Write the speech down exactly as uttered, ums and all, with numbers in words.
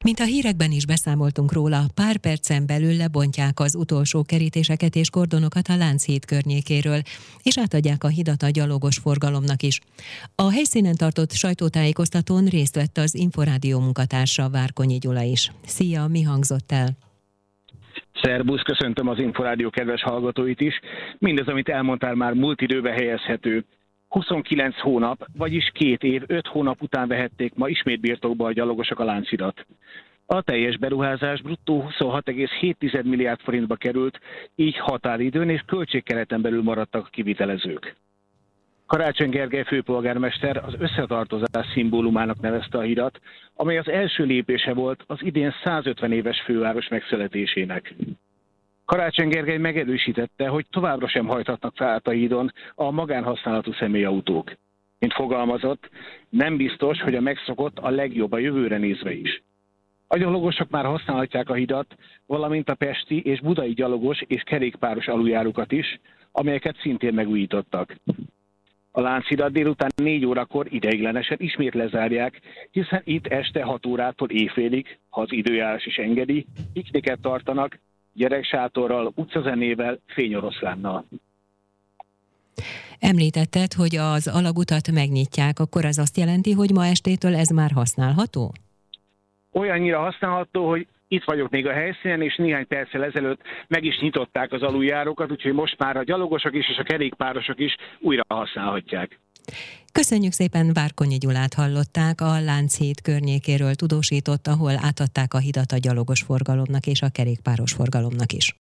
Mint a hírekben is beszámoltunk róla, pár percen belül lebontják az utolsó kerítéseket és kordonokat a Lánchíd környékéről, és átadják a hidat a gyalogos forgalomnak is. A helyszínen tartott sajtótájékoztatón részt vett az Inforádió munkatársa, Várkonyi Gyula is. Szia, mi hangzott el? Szerbusz, köszöntöm az Inforádió kedves hallgatóit is. Mindez, amit elmondtál, már múlt időbe helyezhető. huszonkilenc hónap, vagyis két év, öt hónap után vehették ma ismét birtokba a gyalogosok a Lánchidat. A teljes beruházás bruttó huszonhat egész hét milliárd forintba került, így határidőn és költségkereten belül maradtak a kivitelezők. Karácsony Gergely főpolgármester az összetartozás szimbólumának nevezte a hidat, amely az első lépése volt az idén százötven éves főváros megszületésének. Karácsony Gergely megerősítette, hogy továbbra sem hajthatnak fel át a hídon a magánhasználatú személyautók. Mint fogalmazott, nem biztos, hogy a megszokott a legjobb a jövőre nézve is. A gyalogosok már használhatják a hidat, valamint a pesti és budai gyalogos és kerékpáros aluljárókat is, amelyeket szintén megújítottak. A Lánchidat délután négy órakor ideiglenesen ismét lezárják, hiszen itt este hat órától éjfélig, ha az időjárás is engedi, pikniket tartanak, gyereksátorral, utcazenével, fényoroszlánnal. Említetted, hogy az alagutat megnyitják, akkor az azt jelenti, hogy ma estétől ez már használható? Olyannyira használható, hogy itt vagyok még a helyszínen, és néhány perccel ezelőtt meg is nyitották az aluljárókat, úgyhogy most már a gyalogosok is és a kerékpárosok is újra használhatják. Köszönjük szépen, Várkonyi Gyulát hallották, a Lánchíd környékéről tudósított, ahol átadták a hidat a gyalogos forgalomnak és a kerékpáros forgalomnak is.